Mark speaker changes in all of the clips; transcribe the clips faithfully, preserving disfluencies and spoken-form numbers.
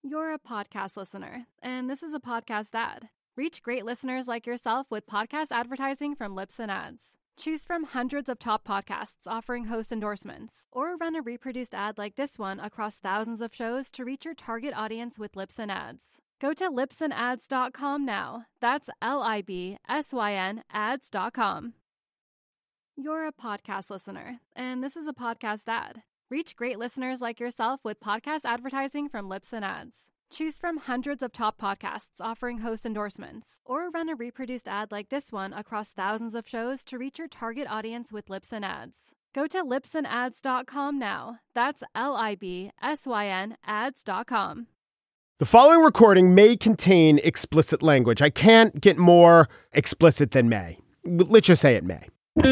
Speaker 1: You're a podcast listener, and this is a podcast ad. Reach great listeners like yourself with podcast advertising from Libsyn Ads. Choose from hundreds of top podcasts offering host endorsements, or run a reproduced ad like this one across thousands of shows to reach your target audience with Libsyn Ads. Go to libsyn ads dot com now. That's L I B S Y N ads dot com. You're a podcast listener, and this is a podcast ad. Reach great listeners like yourself with podcast advertising from Libsyn Ads. Choose from hundreds of top podcasts offering host endorsements, or run a reproduced ad like this one across thousands of shows to reach your target audience with Libsyn Ads. Go to libsyn ads dot com now. That's L I B S Y N ads dot com.
Speaker 2: The following recording may contain explicit language. I can't get more explicit than may. Let's just say it may.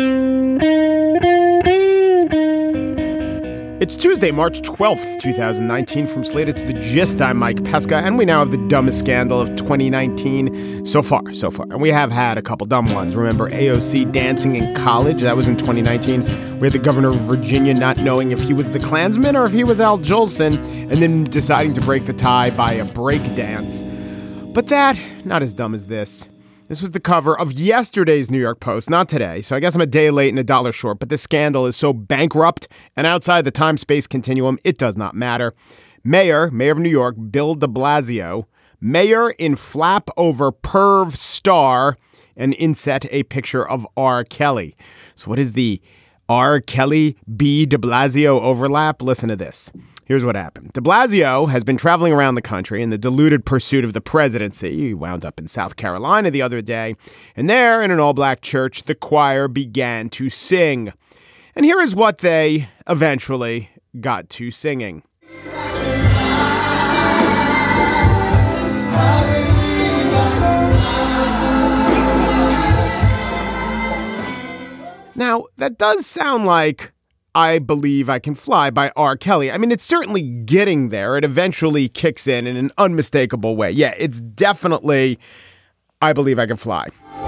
Speaker 2: It's Tuesday, March twelfth, twenty nineteen. From Slate, it's The Gist. I'm Mike Pesca, and we now have the dumbest scandal of twenty nineteen so far, so far. And we have had a couple dumb ones. Remember A O C dancing in college? That was in twenty nineteen. We had the governor of Virginia not knowing if he was the Klansman or if he was Al Jolson, and then deciding to break the tie by a break dance. But that, not as dumb as this. This was the cover of yesterday's New York Post, not today. So I guess I'm a day late and a dollar short, but this scandal is so bankrupt and outside the time-space continuum, it does not matter. Mayor, Mayor of New York, Bill de Blasio, mayor in flap over perv star, and inset a picture of R. Kelly. So what is the R. Kelly B. de Blasio overlap? Listen to this. Here's what happened. De Blasio has been traveling around the country in the deluded pursuit of the presidency. He wound up in South Carolina the other day, and there in an all-black church, the choir began to sing. And here is what they eventually got to singing. Now, that does sound like I Believe I Can Fly by R. Kelly. I mean, it's certainly getting there. It eventually kicks in in an unmistakable way. Yeah, it's definitely I Believe I Can Fly.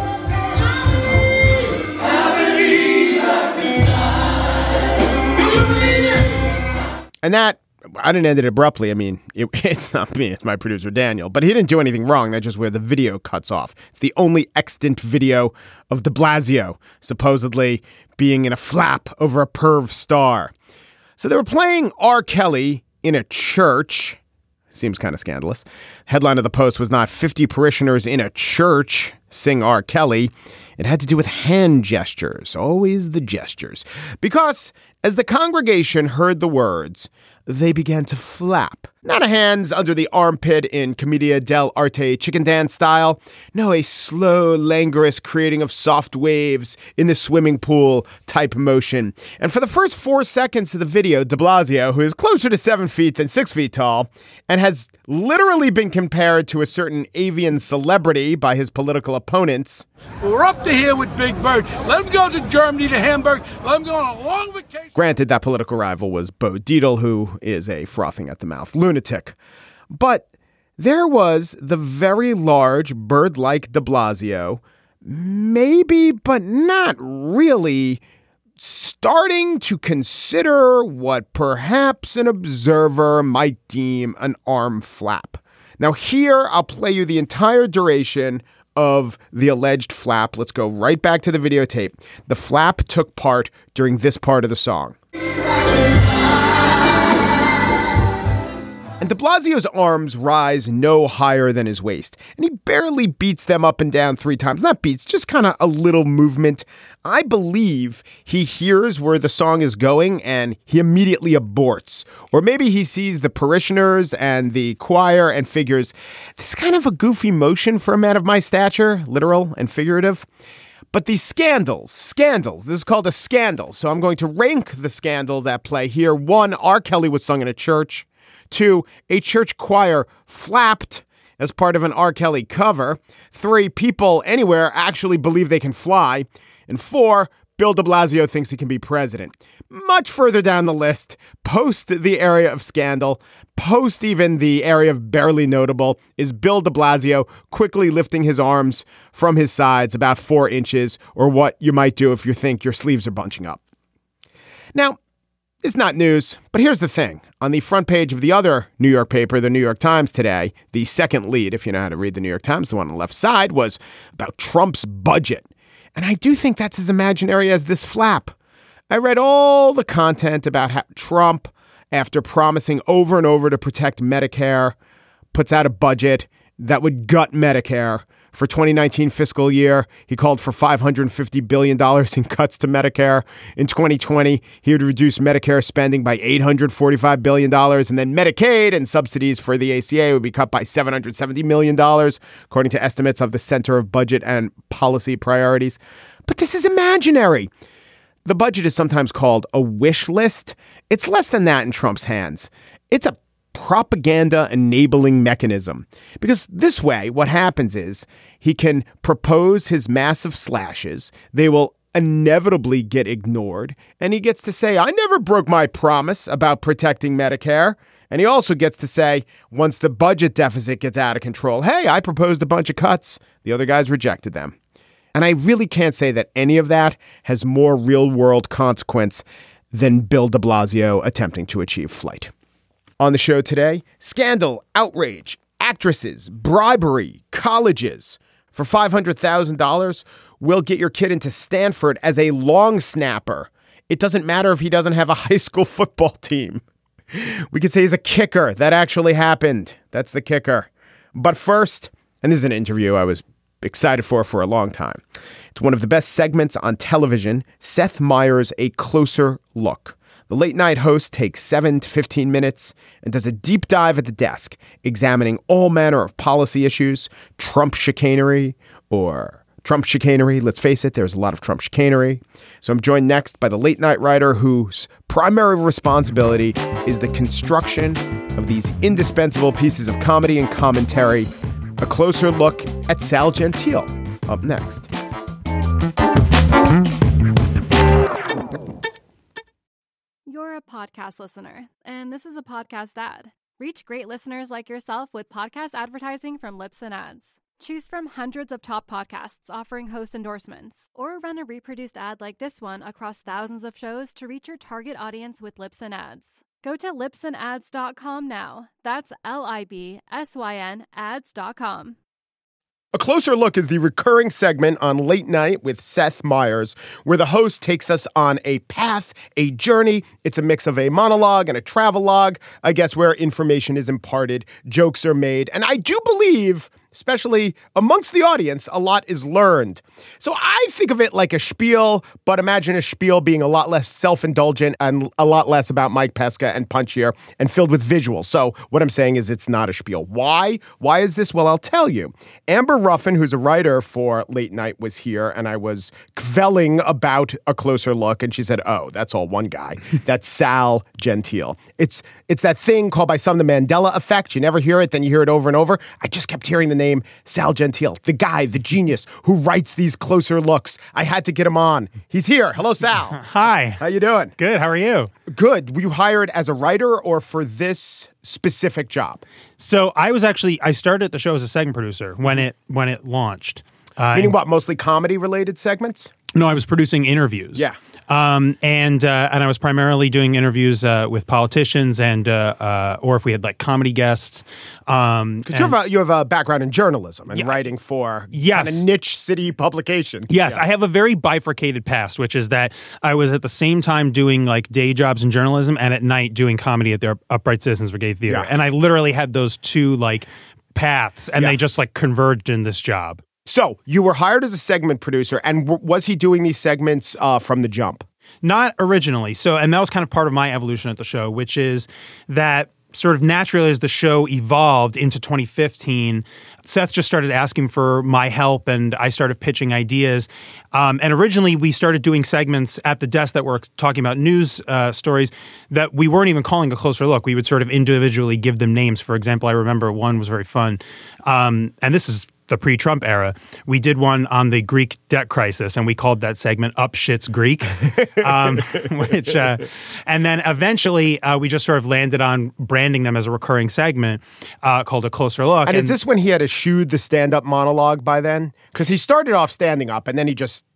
Speaker 2: And that, I didn't end it abruptly. I mean, it, it's not me. It's my producer, Daniel. But he didn't do anything wrong. That's just where the video cuts off. It's the only extant video of de Blasio supposedly being in a flap over a perv star. So they were playing R. Kelly in a church. Seems kind of scandalous. Headline of the Post was not fifty parishioners in a church sing R. Kelly. It had to do with hand gestures. Always the gestures. Because as the congregation heard the words, they began to flap. Not a hands under the armpit in Commedia dell'arte chicken dance style. No, a slow, languorous creating of soft waves in the swimming pool type motion. And for the first four seconds of the video, de Blasio, who is closer to seven feet than six feet tall, and has literally been compared to a certain avian celebrity by his political opponents.
Speaker 3: We're up to here with Big Bird. Let him go to Germany, to Hamburg. Let him go on a long vacation.
Speaker 2: Granted, that political rival was Bo Dietl, who is a frothing at the mouth lunatic. But there was the very large bird-like de Blasio, maybe, but not really, starting to consider what perhaps an observer might deem an arm flap. Now here, I'll play you the entire duration of the alleged flap. Let's go right back to the videotape. The flap took part during this part of the song. And de Blasio's arms rise no higher than his waist, and he barely beats them up and down three times. Not beats, just kind of a little movement. I believe he hears where the song is going and he immediately aborts. Or maybe he sees the parishioners and the choir and figures, this is kind of a goofy motion for a man of my stature, literal and figurative. But these scandals, scandals, this is called a scandal. So I'm going to rank the scandals at play here. One, R. Kelly was sung in a church. Two, a church choir flapped as part of an R. Kelly cover. Three, people anywhere actually believe they can fly. And four, Bill de Blasio thinks he can be president. Much further down the list, post the area of scandal, post even the area of barely notable, is Bill de Blasio quickly lifting his arms from his sides about four inches, or what you might do if you think your sleeves are bunching up. Now, is not news, but here's the thing. On the front page of the other New York paper, the New York Times today, the second lead, if you know how to read the New York Times, the one on the left side, was about Trump's budget. And I do think that's as imaginary as this flap. I read all the content about how Trump, after promising over and over to protect Medicare, puts out a budget that would gut Medicare. For twenty nineteen fiscal year, he called for five hundred fifty billion dollars in cuts to Medicare. In twenty twenty, he would reduce Medicare spending by eight hundred forty-five billion dollars, and then Medicaid and subsidies for the A C A would be cut by seven hundred seventy million dollars, according to estimates of the Center of Budget and Policy Priorities. But this is imaginary. The budget is sometimes called a wish list. It's less than that in Trump's hands. It's a propaganda enabling mechanism. Because this way, what happens is he can propose his massive slashes. They will inevitably get ignored. And he gets to say, I never broke my promise about protecting Medicare. And he also gets to say, once the budget deficit gets out of control, hey, I proposed a bunch of cuts. The other guys rejected them. And I really can't say that any of that has more real world consequence than Bill de Blasio attempting to achieve flight. On the show today, scandal, outrage, actresses, bribery, colleges. For five hundred thousand dollars, we'll get your kid into Stanford as a long snapper. It doesn't matter if he doesn't have a high school football team. We could say he's a kicker. That actually happened. That's the kicker. But first, and this is an interview I was excited for for a long time. It's one of the best segments on television, Seth Meyers' A Closer Look. The late night host takes seven to fifteen minutes and does a deep dive at the desk, examining all manner of policy issues, Trump chicanery or Trump chicanery. Let's face it, there's a lot of Trump chicanery. So I'm joined next by the late night writer whose primary responsibility is the construction of these indispensable pieces of comedy and commentary. A closer look at Sal Gentile. Up next.
Speaker 1: You're a podcast listener, and this is a podcast ad. Reach great listeners like yourself with podcast advertising from Libsyn Ads. Choose from hundreds of top podcasts offering host endorsements, or run a reproduced ad like this one across thousands of shows to reach your target audience with Libsyn Ads. Go to libsyn ads dot com now. That's L I B S Y N ads dot com.
Speaker 2: A Closer Look is the recurring segment on Late Night with Seth Meyers, where the host takes us on a path, a journey. It's a mix of a monologue and a travelogue, I guess, where information is imparted, jokes are made, and I do believe, especially amongst the audience, a lot is learned. So I think of it like a spiel, but imagine a spiel being a lot less self-indulgent and a lot less about Mike Pesca and punchier and filled with visuals. So what I'm saying is it's not a spiel. Why? Why is this? Well, I'll tell you. Amber Ruffin, who's a writer for Late Night, was here, and I was kvelling about A Closer Look, and she said, oh, that's all one guy. That's Sal Gentile. It's it's that thing called by some the Mandela effect. You never hear it, then you hear it over and over. I just kept hearing the name Name Sal Gentile, the guy, the genius who writes these closer looks. I had to get him on. He's here. Hello, Sal.
Speaker 4: Hi.
Speaker 2: How you doing?
Speaker 4: Good. How are you?
Speaker 2: Good. Were you hired as a writer or for this specific job?
Speaker 4: So I was actually I started the show as a segment producer when it when it launched. Uh,
Speaker 2: Meaning what? Mostly comedy related segments?
Speaker 4: No, I was producing interviews.
Speaker 2: Yeah.
Speaker 4: Um, and uh, and I was primarily doing interviews uh, with politicians and uh, uh, or if we had like comedy guests. Um,
Speaker 2: Because you have a you have a background in journalism and
Speaker 4: Yeah.
Speaker 2: writing for
Speaker 4: Yes.
Speaker 2: kind of niche city publications.
Speaker 4: Yes,
Speaker 2: Yeah.
Speaker 4: I have a very bifurcated past, which is that I was at the same time doing like day jobs in journalism and at night doing comedy at the Upright Citizens Brigade Theater.
Speaker 2: Yeah.
Speaker 4: And I literally had those two like paths and
Speaker 2: Yeah.
Speaker 4: they just like converged in this job.
Speaker 2: So you were hired as a segment producer, and w- was he doing these segments uh, from the jump?
Speaker 4: Not originally. So, and that was kind of part of my evolution at the show, which is that sort of naturally as the show evolved into twenty fifteen, Seth just started asking for my help and I started pitching ideas. Um, and originally we started doing segments at the desk that were talking about news uh, stories that we weren't even calling A Closer Look. We would sort of individually give them names. For example, I remember one was very fun. Um, and this is the pre-Trump era. We did one on the Greek debt crisis, and we called that segment Up Shit's Greek. um, which, uh, and then eventually uh, we just sort of landed on branding them as a recurring segment uh, called A Closer Look.
Speaker 2: And, and is this when he had eschewed the stand-up monologue by then? Because he started off standing up, and then he just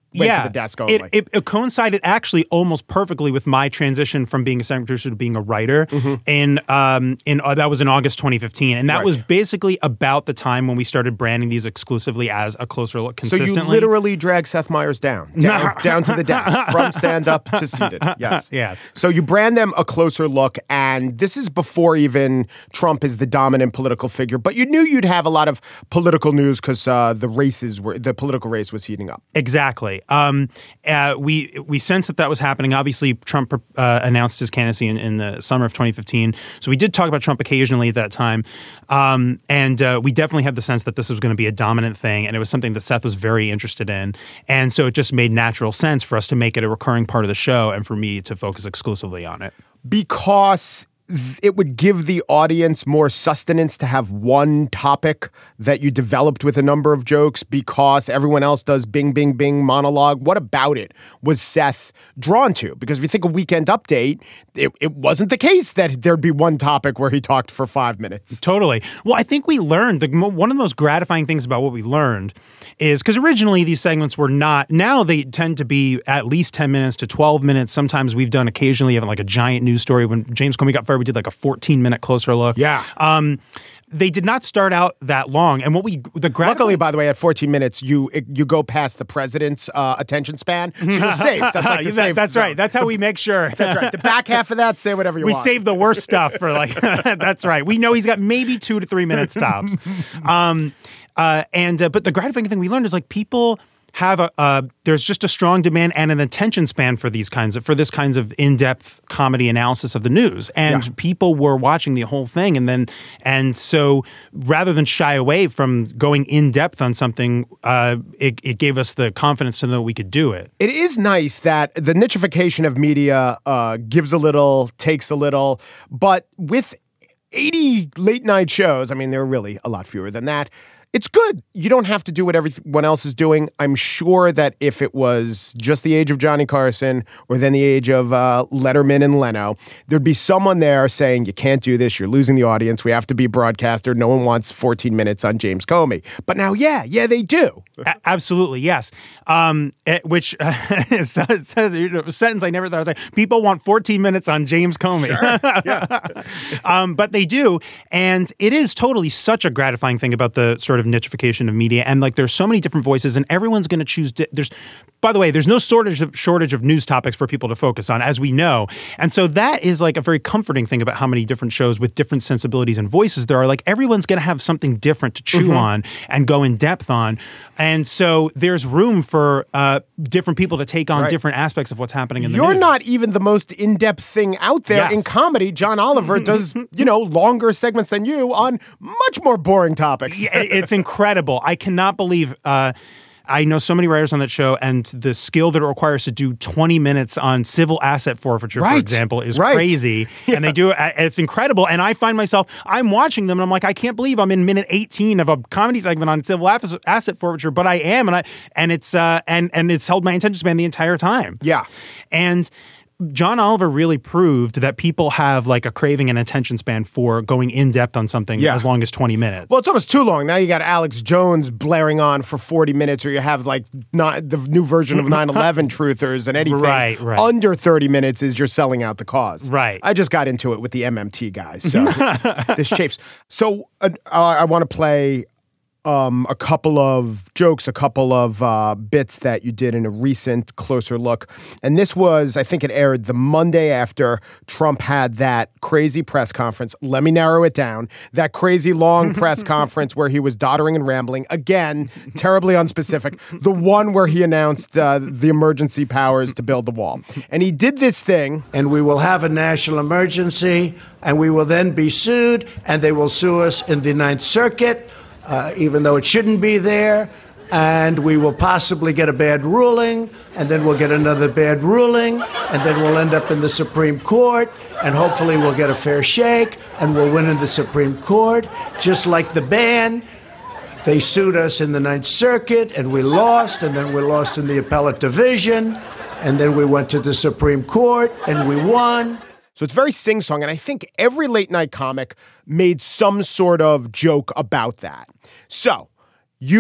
Speaker 2: went
Speaker 4: yeah,
Speaker 2: to the desk only.
Speaker 4: It, it, it coincided actually almost perfectly with my transition from being a segment producer to being a writer. Mm-hmm. In um, in uh, that was in August twenty fifteen, and that
Speaker 2: right.
Speaker 4: was basically about the time when we started branding these exclusively as A Closer Look consistently.
Speaker 2: So you literally drag Seth Meyers down, down, down to the desk, from stand up to seated. Yes,
Speaker 4: yes.
Speaker 2: So you brand them A Closer Look, and this is before even Trump is the dominant political figure. But you knew you'd have a lot of political news because uh, the races were the political race was heating up.
Speaker 4: Exactly. Um, uh, we we sensed that that was happening. Obviously, Trump uh, announced his candidacy in, in the summer of twenty fifteen. So we did talk about Trump occasionally at that time. Um, and uh, we definitely had the sense that this was going to be a dominant thing. And it was something that Seth was very interested in. And so it just made natural sense for us to make it a recurring part of the show and for me to focus exclusively on it.
Speaker 2: Because it would give the audience more sustenance to have one topic that you developed with a number of jokes because everyone else does bing, bing, bing monologue. What about it was Seth drawn to? Because if you think of Weekend Update, it, it wasn't the case that there'd be one topic where he talked for five minutes.
Speaker 4: Totally. Well, I think we learned, the, one of the most gratifying things about what we learned is, because originally these segments were not, now they tend to be at least ten minutes to twelve minutes. Sometimes we've done occasionally have like a giant news story. When James Comey got fired, we did like a fourteen minute Closer Look.
Speaker 2: Yeah.
Speaker 4: Um, they did not start out that long. And what we, the gratifying...
Speaker 2: Luckily, by the way, at fourteen minutes, you you go past the president's uh, attention span, so you're safe. That's like the
Speaker 4: that,
Speaker 2: safe
Speaker 4: That's
Speaker 2: zone.
Speaker 4: right. That's how we make sure.
Speaker 2: That's right. The back half of that, say whatever you
Speaker 4: we
Speaker 2: want.
Speaker 4: We save the worst stuff for like, that's right. We know he's got maybe two to three minutes tops. Um, uh, and, uh, but the gratifying thing we learned is like people have a, uh, there's just a strong demand and an attention span for these kinds of, for this kinds of in-depth comedy analysis of the news. And yeah. people were watching the whole thing. And then, and so rather than shy away from going in depth on something, uh, it, it gave us the confidence to know we could do it.
Speaker 2: It is nice that the nichification of media uh, gives a little, takes a little, but with eighty late night shows, I mean, there are really a lot fewer than that. It's good. You don't have to do what everyone else is doing. I'm sure that if it was just the age of Johnny Carson or then the age of uh, Letterman and Leno, there'd be someone there saying, you can't do this. You're losing the audience. We have to be a broadcaster. No one wants fourteen minutes on James Comey. But now, yeah, yeah, they do.
Speaker 4: A- absolutely, yes. Um, it, which uh, it says you know, a sentence I never thought I was like, people want fourteen minutes on James Comey.
Speaker 2: Sure. Yeah.
Speaker 4: um, but they do. And it is totally such a gratifying thing about the sort of nichification of media, and like there's so many different voices, and everyone's going to choose. Di- there's, by the way, there's no shortage of shortage of news topics for people to focus on, as we know, and so that is like a very comforting thing about how many different shows with different sensibilities and voices there are. Like everyone's going to have something different to chew mm-hmm. on and go in depth on, and so there's room for uh, different people to take on right. different aspects of what's happening in the
Speaker 2: You're
Speaker 4: news.
Speaker 2: not even the most in-depth thing out there
Speaker 4: yes.
Speaker 2: in comedy. John Oliver does, you know, longer segments than you on much more boring topics.
Speaker 4: Yeah, it's incredible. I cannot believe uh, I know so many writers on that show, and the skill that it requires to do twenty minutes on civil asset forfeiture,
Speaker 2: right.
Speaker 4: for example, is
Speaker 2: right.
Speaker 4: crazy. Yeah. And they do it. It's incredible. And I find myself, I'm watching them and I'm like, I can't believe I'm in minute eighteen of a comedy segment on civil asset forfeiture, but I am. And I, and it's, uh, and, and it's held my attention span the entire time.
Speaker 2: Yeah.
Speaker 4: And John Oliver really proved that people have like a craving and attention span for going in depth on something yeah. as long as twenty minutes.
Speaker 2: Well, it's almost too long. Now you got Alex Jones blaring on for forty minutes, or you have like not the new version of nine eleven truthers, and anything
Speaker 4: right, right.
Speaker 2: under thirty minutes is you're selling out the cause.
Speaker 4: Right.
Speaker 2: I just got into it with the M M T guys, so this chafes. So uh, I want to play Um, a couple of jokes, a couple of uh, bits that you did in a recent Closer Look. And this was, I think it aired the Monday after Trump had that crazy press conference. Let me narrow it down. That crazy long press conference where he was doddering and rambling. Again, terribly unspecific. The one where he announced uh, the emergency powers to build the wall. And he did this thing.
Speaker 5: And we will have a national emergency, and we will then be sued, and they will sue us in the Ninth Circuit. Uh, even though it shouldn't be there, and we will possibly get a bad ruling, and then we'll get another bad ruling, and then we'll end up in the Supreme Court, and hopefully we'll get a fair shake, and we'll win in the Supreme Court, just like the ban. They sued us in the Ninth Circuit, and we lost, and then we lost in the appellate division, and then we went to the Supreme Court, and we won.
Speaker 2: So it's very sing-song, and I think every late-night comic made some sort of joke about that. So you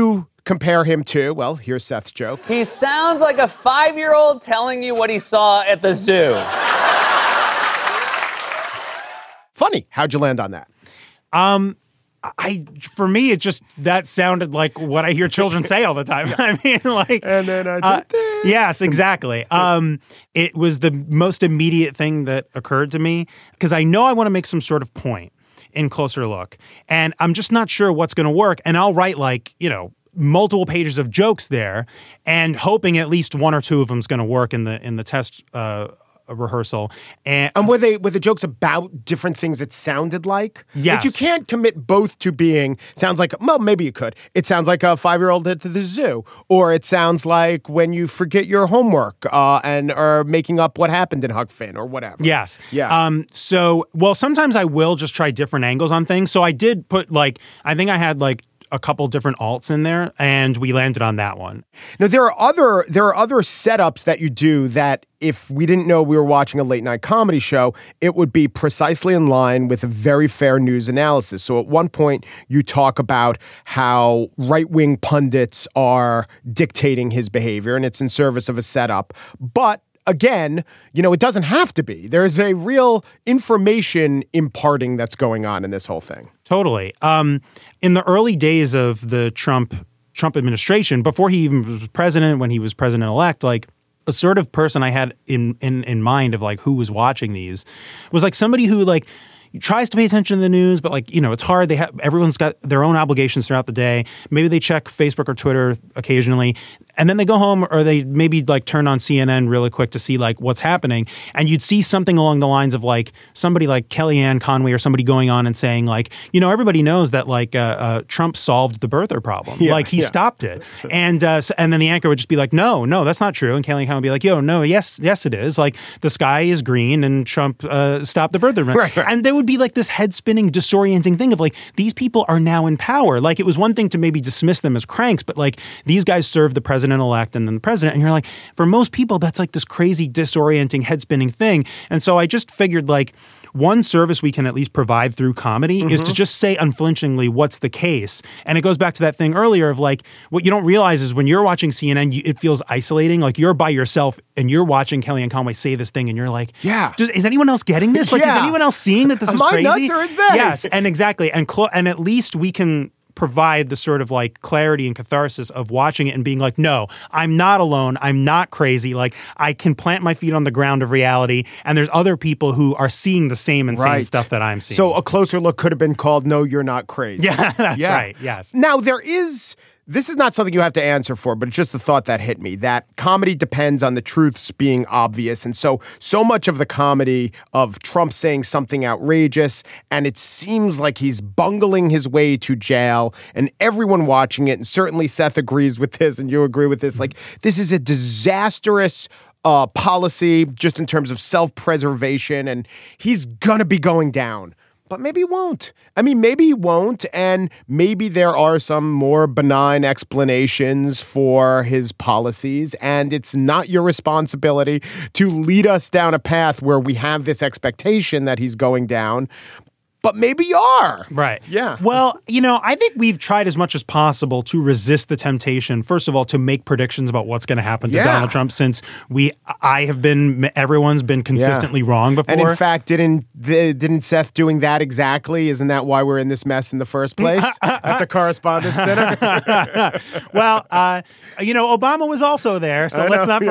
Speaker 2: compare him to, well, here's Seth's joke.
Speaker 6: He sounds like a five-year-old telling you what he saw at the zoo.
Speaker 2: Funny. How'd you land on that?
Speaker 4: Um, I, for me, it just, that sounded like what I hear children say all the time. I mean, like,
Speaker 2: and then I did
Speaker 4: uh,
Speaker 2: this.
Speaker 4: Yes, exactly. Um, it was the most immediate thing that occurred to me because I know I want to make some sort of point in Closer Look, and I'm just not sure what's going to work. And I'll write like, you know, multiple pages of jokes there, and hoping at least one or two of them is going to work in the in the test uh, rehearsal. And,
Speaker 2: and were they were the jokes about different things it sounded like?
Speaker 4: Yes.
Speaker 2: Like you can't commit both to being, sounds like, well, maybe you could. It sounds like a five-year-old at the zoo. Or it sounds like when you forget your homework uh, and are making up what happened in Huck Finn or whatever.
Speaker 4: Yes.
Speaker 2: Yeah.
Speaker 4: Um, so, well, sometimes I will just try different angles on things. So I did put like, I think I had like a couple different alts in there, and we landed on that one.
Speaker 2: Now there are other there are other setups that you do that if we didn't know we were watching a late night comedy show, it would be precisely in line with a very fair news analysis. So at one point you talk about how right-wing pundits are dictating his behavior, and it's in service of a setup. But again, you know, it doesn't have to be. There's a real information imparting that's going on in this whole thing.
Speaker 4: Totally. Um, in the early days of the Trump Trump administration, before he even was president, when he was president-elect, like a sort of person I had in, in, in mind of like who was watching these was like somebody who like tries to pay attention to the news, but like, you know, it's hard. They have, everyone's got their own obligations throughout the day. Maybe they check Facebook or Twitter occasionally, and then they go home, or they maybe like turn on C N N really quick to see like what's happening. And you'd see something along the lines of like somebody like Kellyanne Conway or somebody going on and saying like, you know, everybody knows that like uh, uh, Trump solved the birther problem.
Speaker 2: Yeah,
Speaker 4: like he
Speaker 2: yeah.
Speaker 4: stopped it. And uh, so, and then the anchor would just be like, no, no, that's not true. And Kellyanne Conway would be like, yo, no, yes, yes, it is. Like the sky is green and Trump uh, stopped the birther.
Speaker 2: Right, right.
Speaker 4: And there would be like this head spinning, disorienting thing of like, these people are now in power. Like it was one thing to maybe dismiss them as cranks, but like these guys serve the president-elect and then the president. And you're like, for most people, that's like this crazy, disorienting, head spinning thing. And so I just figured like one service we can at least provide through comedy mm-hmm. is to just say unflinchingly what's the case. And it goes back to that thing earlier of like, what you don't realize is when you're watching C N N, you, it feels isolating. Like you're by yourself and you're watching Kellyanne Conway say this thing and you're like,
Speaker 2: yeah,
Speaker 4: does, is anyone else getting this? Like,
Speaker 2: yeah.
Speaker 4: is anyone else seeing that this
Speaker 2: Am
Speaker 4: is
Speaker 2: I
Speaker 4: crazy?
Speaker 2: nuts or is they?
Speaker 4: Yes, and exactly. And clo- and at least we can provide the sort of like clarity and catharsis of watching it and being like, no, I'm not alone. I'm not crazy. Like I can plant my feet on the ground of reality, and there's other people who are seeing the same insane
Speaker 2: right.
Speaker 4: stuff that I'm seeing.
Speaker 2: So a closer look could have been called No, You're Not Crazy.
Speaker 4: Yeah, that's
Speaker 2: yeah.
Speaker 4: right. Yes.
Speaker 2: Now there is... This is not something you have to answer for, but it's just the thought that hit me, that comedy depends on the truths being obvious. And so, so much of the comedy of Trump saying something outrageous, and it seems like he's bungling his way to jail, and everyone watching it, and certainly Seth agrees with this, and you agree with this, like, this is a disastrous uh, policy just in terms of self-preservation, and he's gonna be going down. But maybe he won't. I mean, maybe he won't, and maybe there are some more benign explanations for his policies, and it's not your responsibility to lead us down a path where we have this expectation that he's going down. But maybe you are.
Speaker 4: Right.
Speaker 2: Yeah.
Speaker 4: Well, you know, I think we've tried as much as possible to resist the temptation, first of all, to make predictions about what's going to happen to
Speaker 2: yeah.
Speaker 4: Donald Trump, since we, I have been, everyone's been consistently yeah. wrong before.
Speaker 2: And in fact, didn't the, didn't Seth doing that exactly? Isn't that why we're in this mess in the first place at the correspondence dinner?
Speaker 4: Well, uh, you know, Obama was also there, so
Speaker 2: I
Speaker 4: let's
Speaker 2: know,
Speaker 4: not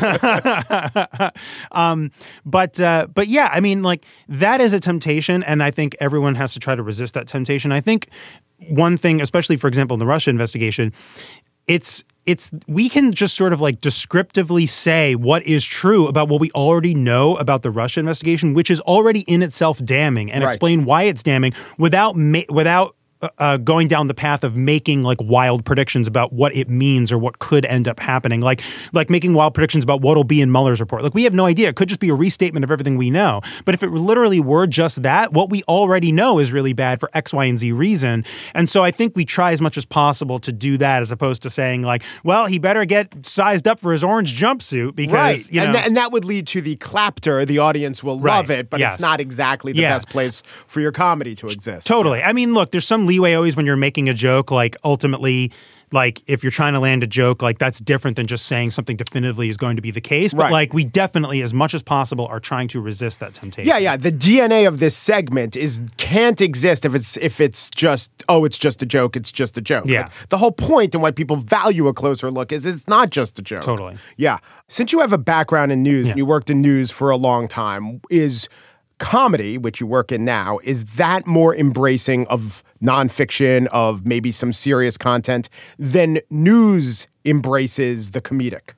Speaker 2: yeah.
Speaker 4: forget. um, but, uh, but yeah, I mean, like that is a temptation, and I think everyone has to try to resist that temptation. I think one thing, especially for example in the Russia investigation, it's it's we can just sort of like descriptively say what is true about what we already know about the Russia investigation, which is already in itself damning, and
Speaker 2: right.
Speaker 4: explain why it's damning without ma- without Uh, going down the path of making like wild predictions about what it means or what could end up happening, like like making wild predictions about what'll be in Mueller's report. Like we have no idea. It could just be a restatement of everything we know. But if it literally were just that, what we already know is really bad for X, Y, and Z reason. And so I think we try as much as possible to do that, as opposed to saying like, well, he better get sized up for his orange jumpsuit because
Speaker 2: right.
Speaker 4: you know,
Speaker 2: and, th- and that would lead to the clapter. The audience will love
Speaker 4: right.
Speaker 2: it, but
Speaker 4: yes.
Speaker 2: it's not exactly the
Speaker 4: yeah.
Speaker 2: best place for your comedy to exist.
Speaker 4: Totally. I mean, look, there's some leeway always when you're making a joke. Like ultimately, like if you're trying to land a joke, like that's different than just saying something definitively is going to be the case. But
Speaker 2: Right.
Speaker 4: like we definitely, as much as possible, are trying to resist that temptation.
Speaker 2: Yeah, yeah. The D N A of this segment is can't exist if it's if it's just oh, it's just a joke. It's just a joke.
Speaker 4: Yeah.
Speaker 2: Like, the whole point and why people value a closer look is it's not just a joke.
Speaker 4: Totally.
Speaker 2: Yeah. Since you have a background in news
Speaker 4: Yeah.
Speaker 2: and you worked in news for a long time, is comedy, which you work in now, is that more embracing of nonfiction, of maybe some serious content than news embraces the comedic?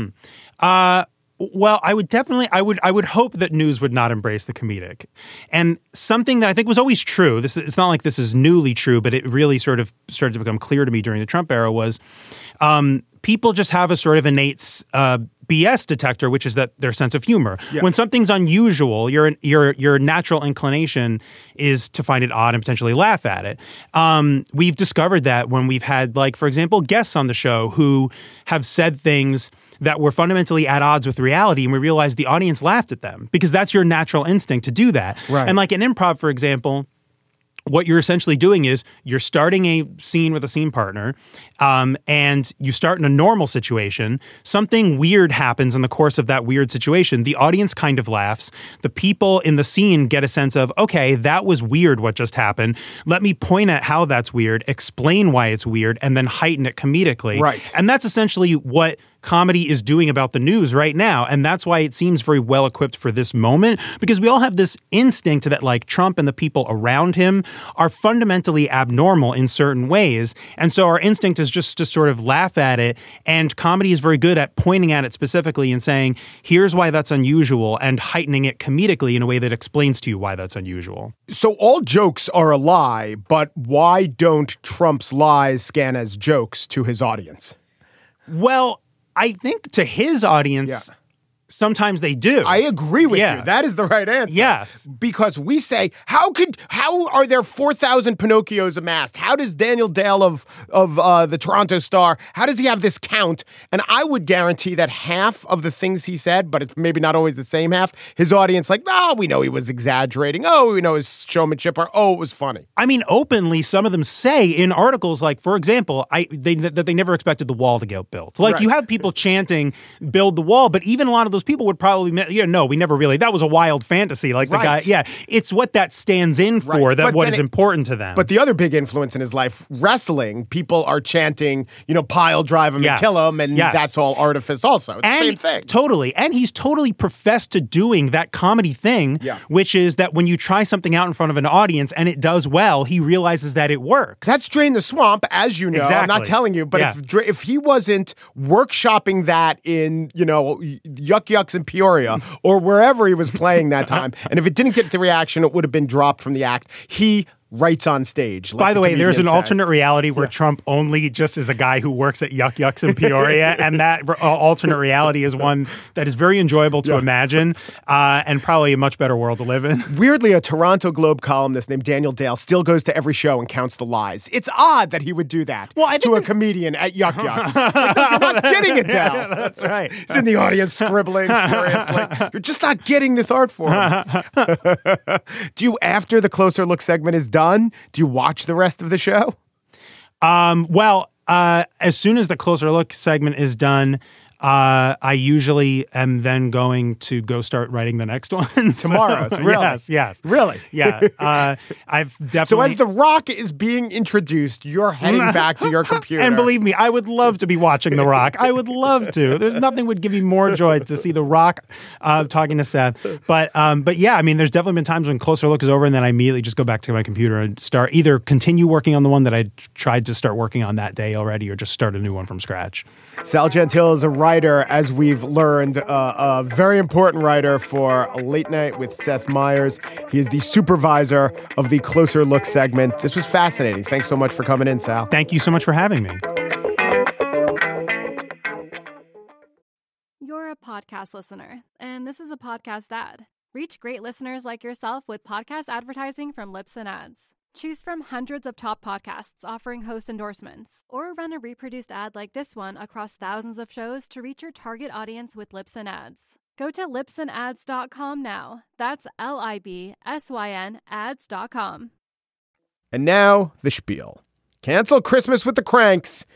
Speaker 4: Uh, well, I would definitely, I would, I would hope that news would not embrace the comedic. And something that I think was always true. This is, it's not like this is newly true, but it really sort of started to become clear to me during the Trump era was, um, people just have a sort of innate uh, B S detector, which is that their sense of humor.
Speaker 2: Yeah.
Speaker 4: When something's unusual, your your your natural inclination is to find it odd and potentially laugh at it. Um, we've discovered that when we've had, like, for example, guests on the show who have said things that were fundamentally at odds with reality, and we realized the audience laughed at them because that's your natural instinct to do that.
Speaker 2: Right.
Speaker 4: And like in improv, for example, what you're essentially doing is you're starting a scene with a scene partner, um, and you start in a normal situation. Something weird happens in the course of that weird situation. The audience kind of laughs. The people in the scene get a sense of, okay, that was weird what just happened. Let me point at how that's weird, explain why it's weird, and then heighten it comedically.
Speaker 2: Right.
Speaker 4: And that's essentially what comedy is doing about the news right now. And that's why it seems very well equipped for this moment, because we all have this instinct that like Trump and the people around him are fundamentally abnormal in certain ways. And so our instinct is just to sort of laugh at it. And comedy is very good at pointing at it specifically and saying, here's why that's unusual, and heightening it comedically in a way that explains to you why that's unusual.
Speaker 2: So all jokes are a lie, but why don't Trump's lies scan as jokes to his audience?
Speaker 4: Well, I think to his audience,
Speaker 2: Yeah.
Speaker 4: sometimes they do.
Speaker 2: I agree with
Speaker 4: Yeah.
Speaker 2: you. That is the right answer.
Speaker 4: Yes.
Speaker 2: Because we say, how could, how are there four thousand Pinocchios amassed? How does Daniel Dale of, of uh, the Toronto Star, how does he have this count? And I would guarantee that half of the things he said, but it's maybe not always the same half, his audience like, oh, we know he was exaggerating. Oh, we know his showmanship, or oh, it was funny.
Speaker 4: I mean, openly, some of them say in articles, like, for example, I they, that they never expected the wall to get built. Like,
Speaker 2: Right.
Speaker 4: you have people chanting, build the wall, but even a lot of those people would probably, yeah, no, we never really, that was a wild fantasy. Like, the
Speaker 2: Right.
Speaker 4: guy, yeah, it's what that stands in for,
Speaker 2: Right.
Speaker 4: that
Speaker 2: But
Speaker 4: what
Speaker 2: then
Speaker 4: is
Speaker 2: it-
Speaker 4: important to them.
Speaker 2: But the other big influence in his life, wrestling, people are chanting, you know, pile drive him
Speaker 4: Yes.
Speaker 2: and kill him, and
Speaker 4: Yes.
Speaker 2: that's all artifice also. It's
Speaker 4: and
Speaker 2: the same thing.
Speaker 4: Totally. And he's totally professed to doing that comedy thing,
Speaker 2: Yeah.
Speaker 4: which is that when you try something out in front of an audience and it does well, he realizes that it works.
Speaker 2: That's Drain the Swamp, as you know. I'm not
Speaker 4: Exactly.
Speaker 2: telling you, but
Speaker 4: Yeah.
Speaker 2: if Dra- if he wasn't workshopping that in, you know, Yuck Yucks in Peoria or wherever he was playing that time, and if it didn't get the reaction, it would have been dropped from the act. He writes on stage. Like
Speaker 4: By the way, there's an
Speaker 2: comedians say.
Speaker 4: alternate reality where Trump only just is a guy who works at Yuck Yucks in Peoria, and that uh, alternate reality is one that is very enjoyable to imagine, uh, and probably a much better world to live in.
Speaker 2: Weirdly, a Toronto Globe columnist named Daniel Dale still goes to every show and counts the lies. It's odd that he would do that
Speaker 4: Well, I think
Speaker 2: to a
Speaker 4: that-
Speaker 2: comedian at Yuck Yucks. It's like, you're not getting it, Dale.
Speaker 4: That's right.
Speaker 2: He's in the audience scribbling, furious. Like, you're just not getting this art form. Do you, after the Closer Look segment is done, do you watch the rest of the show?
Speaker 4: Um, well, uh, as soon as the Closer Look segment is done, uh, I usually am then going to go start writing the next one. So,
Speaker 2: Tomorrow's, really?
Speaker 4: Yes, yes.
Speaker 2: Really?
Speaker 4: Yeah. Uh, I've definitely...
Speaker 2: So as The Rock is being introduced, you're heading back to your computer.
Speaker 4: And believe me, I would love to be watching The Rock. I would love to. There's nothing would give me more joy to see The Rock uh, talking to Seth. But um, but yeah, I mean, there's definitely been times when Closer Look is over and then I immediately just go back to my computer and start either continue working on the one that I tried to start working on that day already or just start a new one from scratch.
Speaker 2: Sal Gentile is a writer, as we've learned, uh, a very important writer for Late Night with Seth Meyers. He is the supervisor of the Closer Look segment. This was fascinating. Thanks so much for coming in, Sal.
Speaker 4: Thank you so much for having me.
Speaker 1: You're a podcast listener, and this is a podcast ad. Reach great listeners like yourself with podcast advertising from Libsyn Ads. Choose from hundreds of top podcasts offering host endorsements, or run a reproduced ad like this one across thousands of shows to reach your target audience with Libsyn Ads. Go to libsyn ads dot com now. That's L I B S Y N ads dot com.
Speaker 2: And now, the spiel. Cancel Christmas with the Cranks.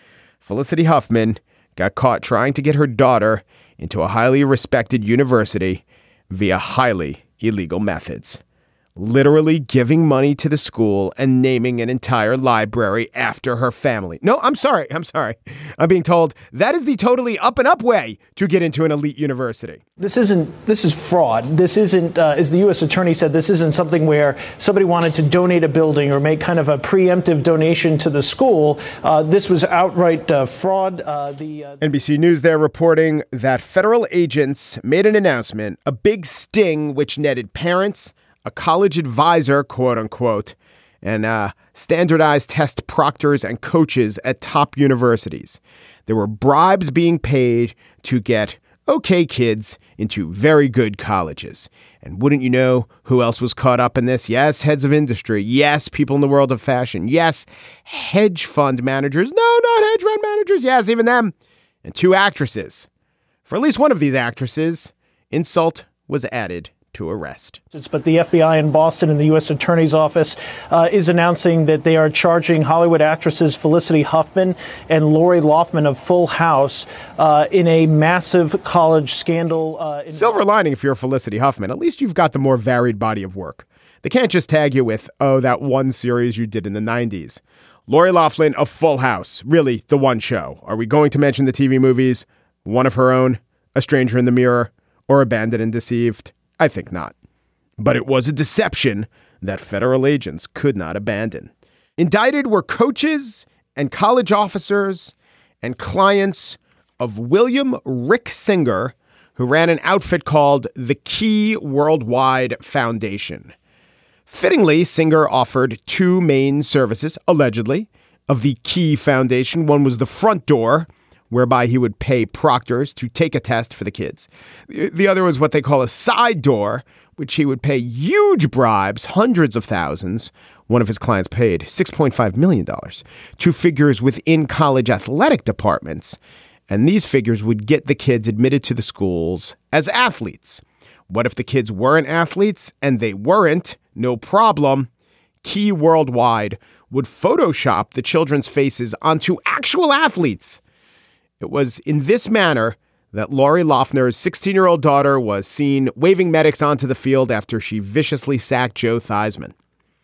Speaker 2: Felicity Huffman got caught trying to get her daughter into a highly respected university via highly illegal methods. Literally giving money to the school and naming an entire library after her family. No, I'm sorry. I'm sorry. I'm being told that is the totally up and up way to get into an elite university.
Speaker 7: This isn't, this is fraud. This isn't, uh, as the U S attorney said, this isn't something where somebody wanted to donate a building or make kind of a preemptive donation to the school. Uh, this was outright uh, fraud. Uh, the uh,
Speaker 2: N B C News there reporting that federal agents made an announcement, a big sting which netted parents, a college advisor, quote unquote, and uh, standardized test proctors and coaches at top universities. There were bribes being paid to get okay kids into very good colleges. And wouldn't you know who else was caught up in this? Yes, heads of industry. Yes, people in the world of fashion. Yes, hedge fund managers. No, not hedge fund managers. Yes, even them. And two actresses. For at least one of these actresses, insult was added to arrest.
Speaker 7: But the F B I in Boston and the U S Attorney's Office uh, is announcing that they are charging Hollywood actresses Felicity Huffman and Lori Loughlin of Full House uh, in a massive college scandal. Uh, in-
Speaker 2: Silver lining if you're Felicity Huffman, at least you've got the more varied body of work. They can't just tag you with, oh, that one series you did in the nineties. Lori Loughlin of Full House, really the one show. Are we going to mention the T V movies? One of Her Own, A Stranger in the Mirror, or Abandoned and Deceived? I think not. But it was a deception that federal agents could not abandon. Indicted were coaches and college officers and clients of William Rick Singer, who ran an outfit called the Key Worldwide Foundation. Fittingly, Singer offered two main services, allegedly, of the Key Foundation. One was the front door, whereby he would pay proctors to take a test for the kids. The other was what they call a side door, which he would pay huge bribes, hundreds of thousands. One of his clients paid six point five million dollars to figures within college athletic departments. And these figures would get the kids admitted to the schools as athletes. What if the kids weren't athletes? And they weren't, no problem. Key Worldwide would Photoshop the children's faces onto actual athletes. It was in this manner that Lori Loughner's sixteen-year-old daughter was seen waving medics onto the field after she viciously sacked Joe Theismann.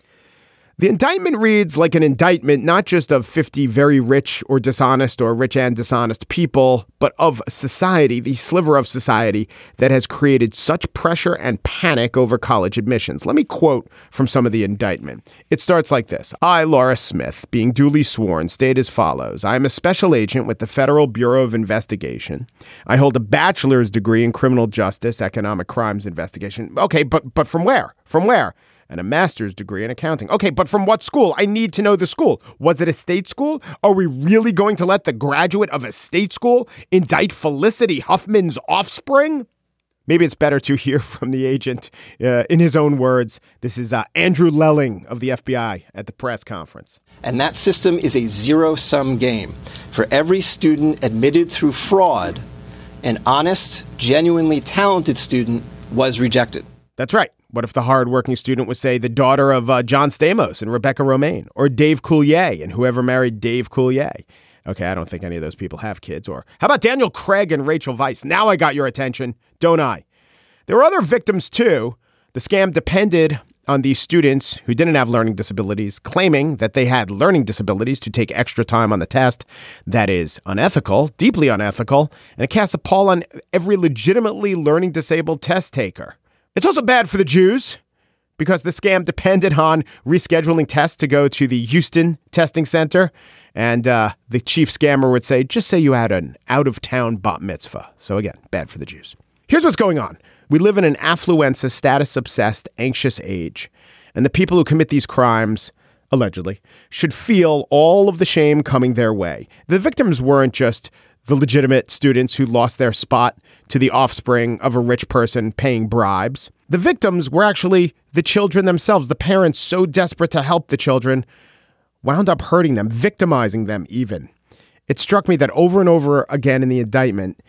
Speaker 2: The indictment reads like an indictment not just of fifty very rich or dishonest or rich and dishonest people, but of society, the sliver of society that has created such pressure and panic over college admissions. Let me quote from some of the indictment. It starts like this. I, Laura Smith, being duly sworn, state as follows. I am a special agent with the Federal Bureau of Investigation. I hold a bachelor's degree in criminal justice, economic crimes investigation. Okay, but but from where? From where? And a master's degree in accounting. Okay, but from what school? I need to know the school. Was it a state school? Are we really going to let the graduate of a state school indict Felicity Huffman's offspring? Maybe it's better to hear from the agent uh, in his own words. This is uh, Andrew Lelling of the F B I at the press conference.
Speaker 8: And that system is a zero-sum game. For every student admitted through fraud, an honest, genuinely talented student was rejected.
Speaker 2: That's right. What if the hardworking student was, say, the daughter of uh, John Stamos and Rebecca Romaine, or Dave Coulier and whoever married Dave Coulier? Okay, I don't think any of those people have kids. Or how about Daniel Craig and Rachel Weisz? Now I got your attention, don't I? There were other victims, too. The scam depended on these students who didn't have learning disabilities, claiming that they had learning disabilities to take extra time on the test. That is unethical, deeply unethical, and it casts a pall on every legitimately learning disabled test taker. It's also bad for the Jews because the scam depended on rescheduling tests to go to the Houston testing center. And uh, the chief scammer would say, just say you had an out-of-town bat mitzvah. So again, bad for the Jews. Here's what's going on. We live in an affluenza, status-obsessed, anxious age. And the people who commit these crimes, allegedly, should feel all of the shame coming their way. The victims weren't just the legitimate students who lost their spot to the offspring of a rich person paying bribes. The victims were actually the children themselves. The parents, so desperate to help the children, wound up hurting them, victimizing them even. It struck me that over and over again in the indictment,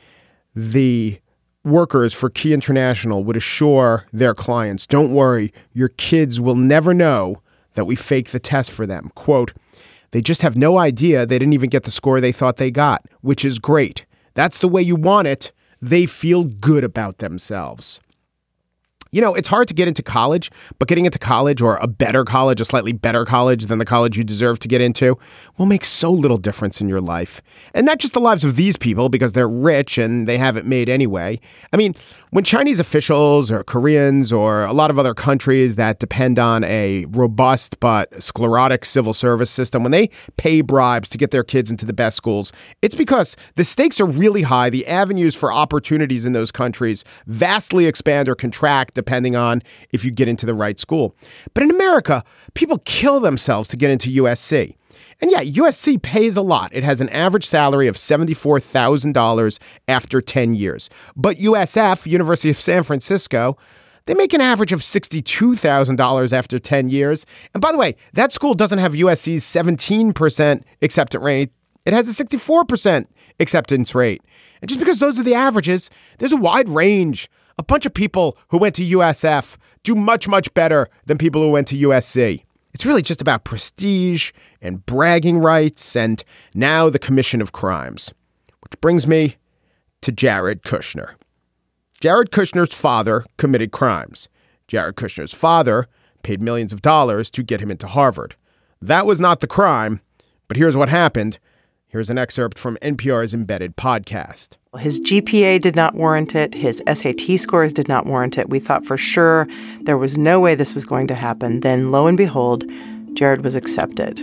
Speaker 2: the workers for Key International would assure their clients, don't worry, your kids will never know that we faked the test for them. Quote, They just have no idea they didn't even get the score they thought they got, which is great. That's the way you want it. They feel good about themselves. You know, it's hard to get into college, but getting into college, or a better college, a slightly better college than the college you deserve to get into, will make so little difference in your life. And not just the lives of these people, because they're rich and they have it made anyway. I mean, when Chinese officials or Koreans or a lot of other countries that depend on a robust but sclerotic civil service system, when they pay bribes to get their kids into the best schools, it's because the stakes are really high. The avenues for opportunities in those countries vastly expand or contract depending on if you get into the right school. But in America, people kill themselves to get into U S C. And yeah, U S C pays a lot. It has an average salary of seventy-four thousand dollars after ten years. But U S F, University of San Francisco, they make an average of sixty-two thousand dollars after ten years. And by the way, that school doesn't have U S C's seventeen percent acceptance rate. It has a sixty-four percent acceptance rate. And just because those are the averages, there's a wide range. A bunch of people who went to U S F do much, much better than people who went to U S C. It's really just about prestige and bragging rights and now the commission of crimes. Which brings me to Jared Kushner. Jared Kushner's father committed crimes. Jared Kushner's father paid millions of dollars to get him into Harvard. That was not the crime, but here's what happened. Here's an excerpt from N P R's Embedded podcast.
Speaker 9: His G P A did not warrant it. His S A T scores did not warrant it. We thought for sure there was no way this was going to happen. Then, lo and behold, Jared was accepted.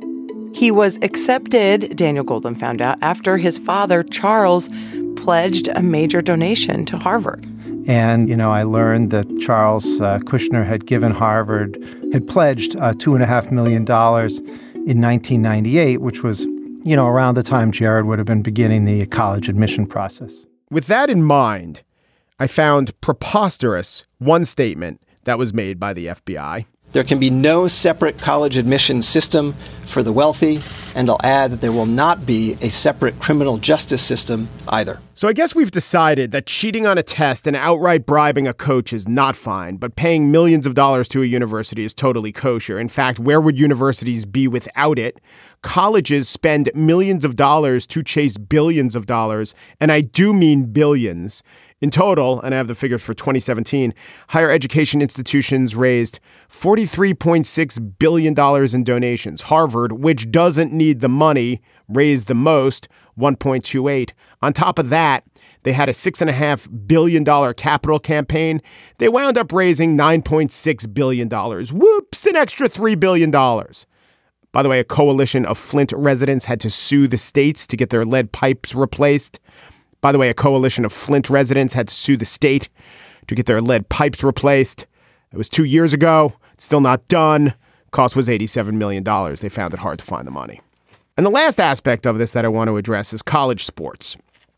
Speaker 9: He was accepted, Daniel Goldin found out, after his father, Charles, pledged a major donation to Harvard.
Speaker 10: And, you know, I learned that Charles uh, Kushner had given Harvard, had pledged uh, two point five million dollars in nineteen ninety-eight, which was, you know, around the time Jared would have been beginning the college admission process.
Speaker 2: With that in mind, I found preposterous one statement that was made by the F B I.
Speaker 8: There can be no separate college admission system for the wealthy, and I'll add that there will not be a separate criminal justice system either.
Speaker 2: So I guess we've decided that cheating on a test and outright bribing a coach is not fine, but paying millions of dollars to a university is totally kosher. In fact, where would universities be without it? Colleges spend millions of dollars to chase billions of dollars, and I do mean billions. In total, and I have the figures for twenty seventeen, higher education institutions raised forty-three point six billion dollars in donations. Harvard, which doesn't need the money, raised the most, one point two eight. On top of that, they had a six point five billion dollars capital campaign. They wound up raising nine point six billion dollars. Whoops, an extra three billion dollars. By the way, a coalition of Flint residents had to sue the states to get their lead pipes replaced. By the way, a coalition of Flint residents had to sue the state to get their lead pipes replaced. It was two years ago. It's still not done. Cost was eighty-seven million dollars. They found it hard to find the money. And the last aspect of this that I want to address is college sports.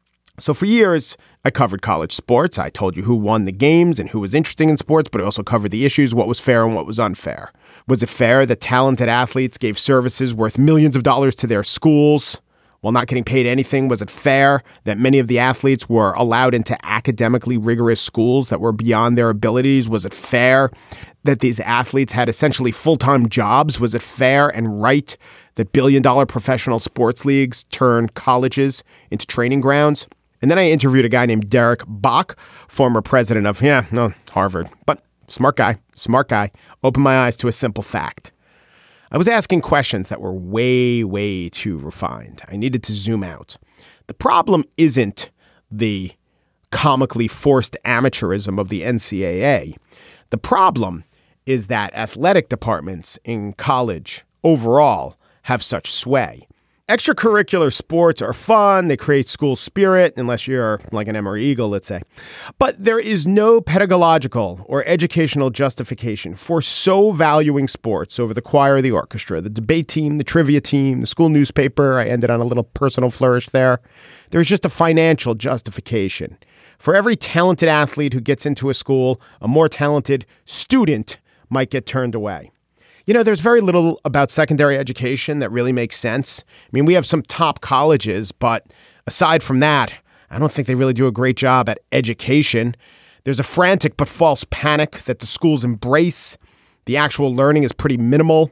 Speaker 2: So for years, I covered college sports. I told you who won the games and who was interesting in sports, but I also covered the issues, what was fair and what was unfair. Was it fair that talented athletes gave services worth millions of dollars to their schools while not getting paid anything? Was it fair that many of the athletes were allowed into academically rigorous schools that were beyond their abilities? Was it fair that these athletes had essentially full-time jobs? Was it fair and right that billion-dollar professional sports leagues turned colleges into training grounds? And then I interviewed a guy named Derek Bach, former president of, yeah, no, Harvard, but smart guy, smart guy, opened my eyes to a simple fact. I was asking questions that were way, way too refined. I needed to zoom out. The problem isn't the comically forced amateurism of the N C double A. The problem is that athletic departments in college overall have such sway. Extracurricular sports are fun. They create school spirit, unless you're like an Emory Eagle, let's say. But there is no pedagogical or educational justification for so valuing sports over the choir or the orchestra, the debate team, the trivia team, the school newspaper. I ended on a little personal flourish there. There's just a financial justification. For every talented athlete who gets into a school, a more talented student might get turned away. You know, there's very little about secondary education that really makes sense. I mean, we have some top colleges, but aside from that, I don't think they really do a great job at education. There's a frantic but false panic that the schools embrace. The actual learning is pretty minimal.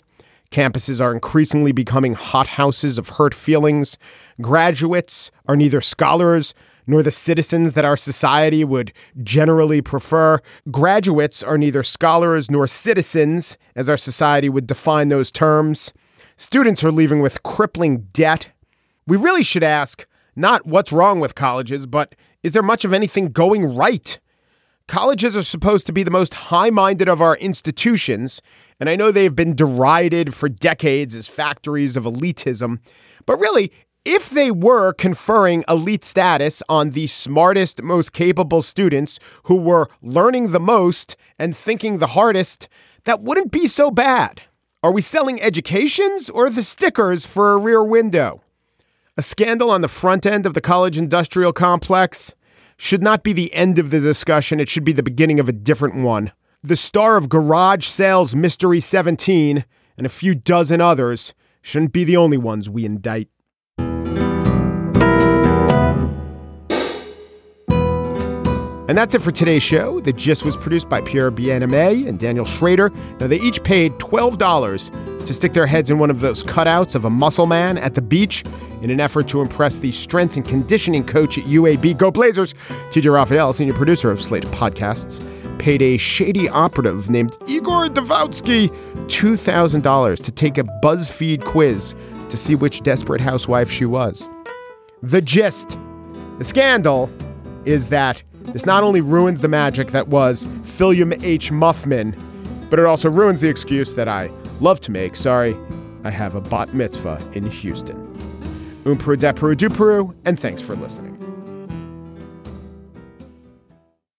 Speaker 2: Campuses are increasingly becoming hothouses of hurt feelings. Graduates are neither scholars nor the citizens that our society would generally prefer. Graduates are neither scholars nor citizens, as our society would define those terms. Students are leaving with crippling debt. We really should ask not what's wrong with colleges, but is there much of anything going right? Colleges are supposed to be the most high-minded of our institutions, and I know they've been derided for decades as factories of elitism, but really, if they were conferring elite status on the smartest, most capable students who were learning the most and thinking the hardest, that wouldn't be so bad. Are we selling educations or the stickers for a rear window? A scandal on the front end of the college industrial complex should not be the end of the discussion. It should be the beginning of a different one. The star of Garage Sales Mystery seventeen and a few dozen others shouldn't be the only ones we indict. And that's it for today's show. The Gist was produced by Pierre Bien-Aimé and Daniel Schrader. Now, they each paid twelve dollars to stick their heads in one of those cutouts of a muscle man at the beach in an effort to impress the strength and conditioning coach at U A B. Go Blazers! T J Raphael, senior producer of Slate Podcasts, paid a shady operative named Igor Devotsky two thousand dollars to take a BuzzFeed quiz to see which desperate housewife she was. The gist, the scandal, is that this not only ruins the magic that was Philliam H. Muffman, but it also ruins the excuse that I love to make. Sorry, I have a bat mitzvah in Houston. Umpru depru dupru, and thanks for listening.